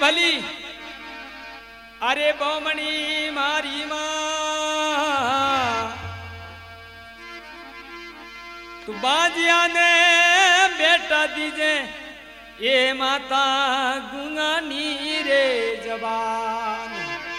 भली अरे बोमणी मारी मां तू बाजिया ने बेटा दीजे ये माता गुंगानी रे जबान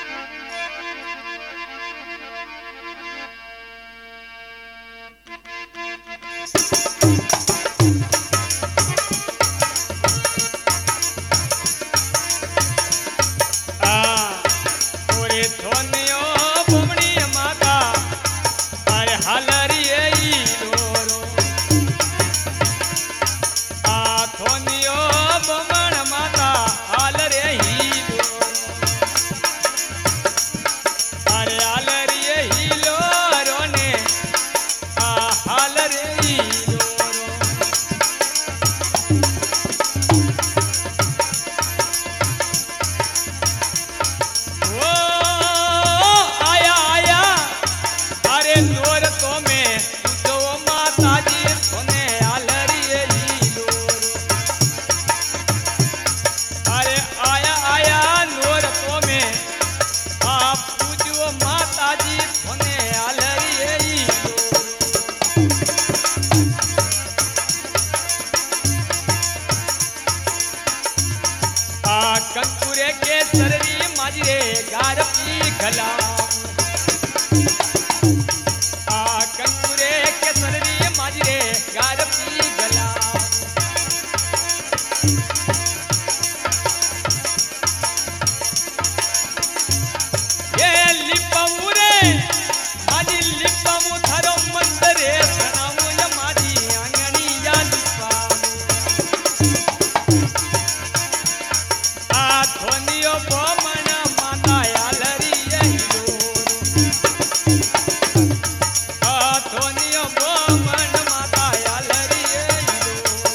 कंकुरे के सररी माजरे गार पी गला कंकुरे के सररी माजरे गार पी गला ये लिपमु रे माजी लिपमु थारो मंदरे सनामु या माजी आंगणी या लिपमु धोनियो बोमन माता यालरी हिलो धोनियो बोमन माता यालरी हिलो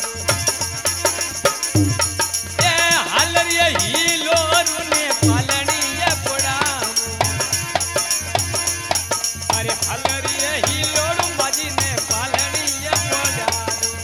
ए हालरी हिलो रुने पालनी ये पोड़ामु अरे हालरी हिलो रु बाजी ने पालनी ये पोड़ामु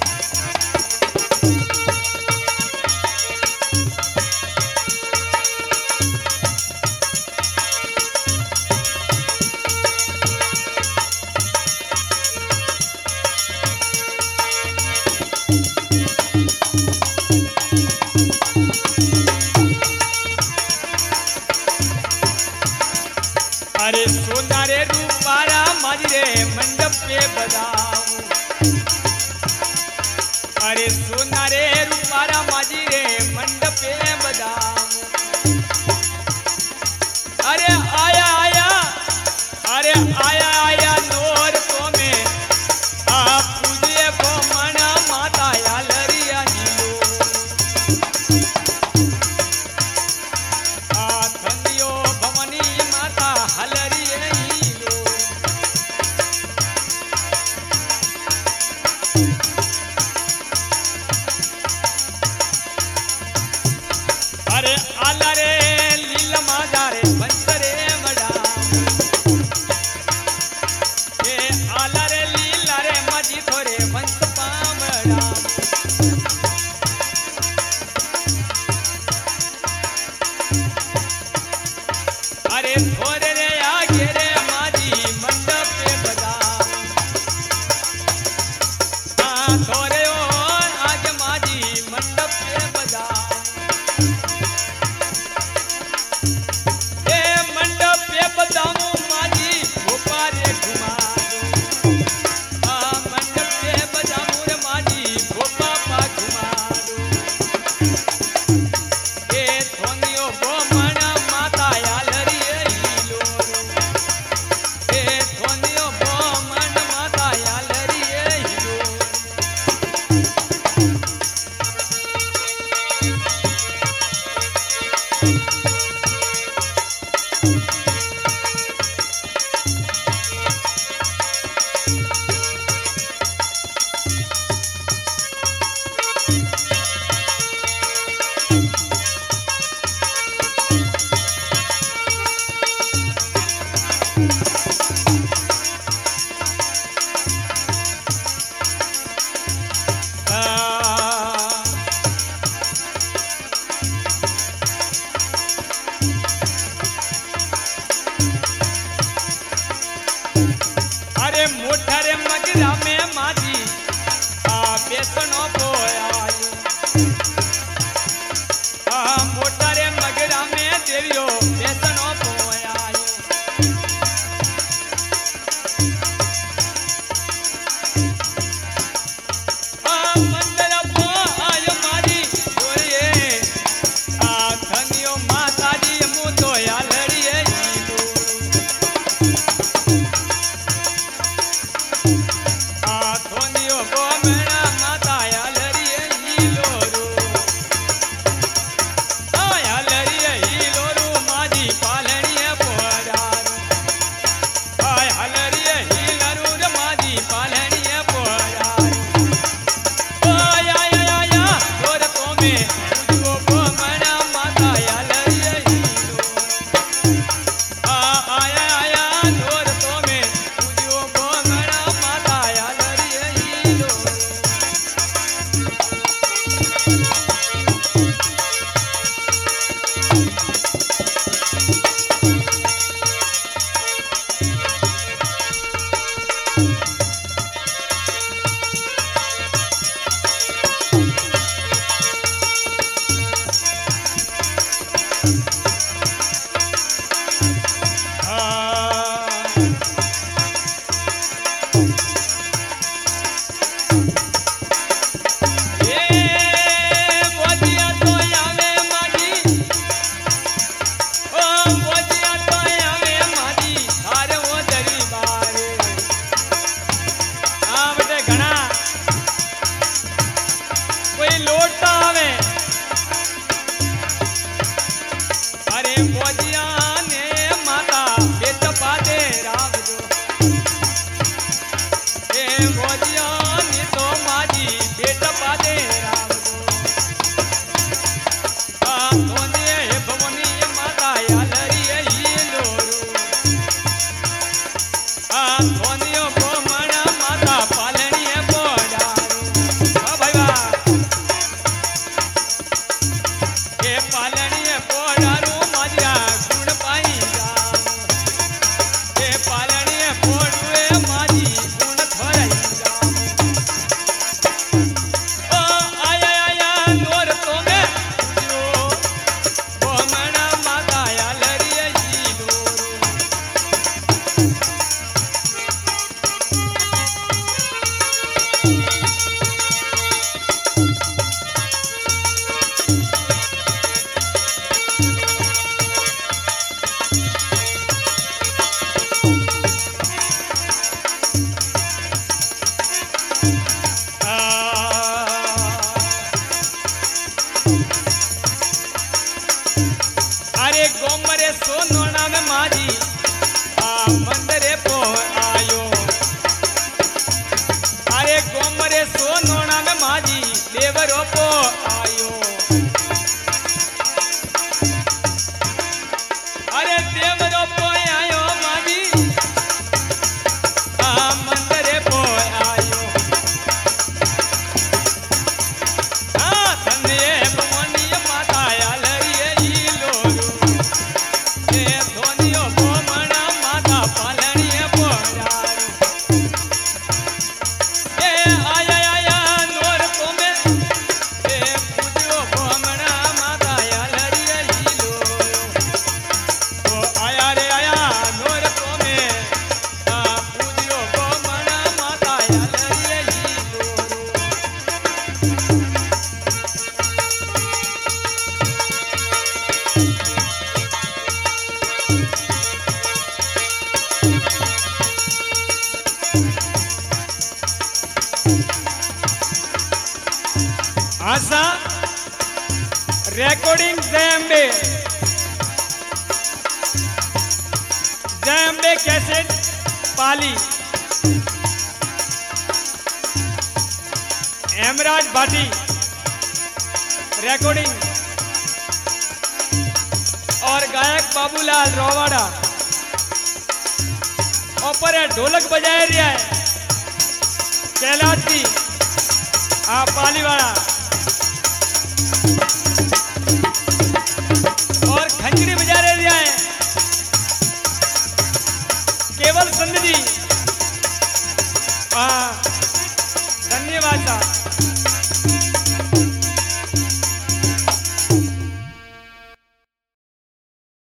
अरे सोना रे रूपारा माजरे मंडप पे बदाऊं अरे सोना रे रूपारा माजरे मंडप पे बदाऊं अरे आया आया अरे आया आया नोर को में आप पूजे को मना माता यालरिया नीलो धनियो भवनी माता हलरी हिलो अरे आला रे लीला माजा रे बंसरे मडा ये आला रे लीला रे माजी थोरे बंस पामड़ा अरे थोरे रे आगे रे माजी मंडप पे बदाऊं थोरे ओ आगे माजी मंडप पे बदाऊं ए मंडप पे बदाऊं माजी भोपारे घुमा दो मंडप पे बदाऊं रे माजी भोपा पा घुमा दो ए थोनियो बोमण माता यालरी ए पालनीय पोडारू माजिया गुण पाई जाम ए पालनीय पोडुए माजी गुण थोराई जाम ओ आया आया नोर तो में जो बोमना माता या लरिया जी लोरू अरे गोमरे सोनोना में माजी मंदरे पो आयो अरे गोमरे सोनोना में माजी देवरो पो आयो अरे देवरो पो आयो माजी मंदरे पो आयो धन्य भवानी माता या लरिए ई लोरू ए धोनियो भोमना माता पालनीय पोडारू ए आया आया नोर तो में ए पूजो भोमना माता या लरिए ई लोरू ओ आया रे आया नोर तो में पूजो भोमना माता या लरिए ई लोरू आशा recording Jayambe cassette Pali Hemraj Bhati recording और गायक बाबूलाल रोवाड़ा ऊपर ढोलक बजाए रहा है कैलाश जी पाली वाला और खंजरी बजा रहे हैं केवल संधि जी धन्यवाद साहब।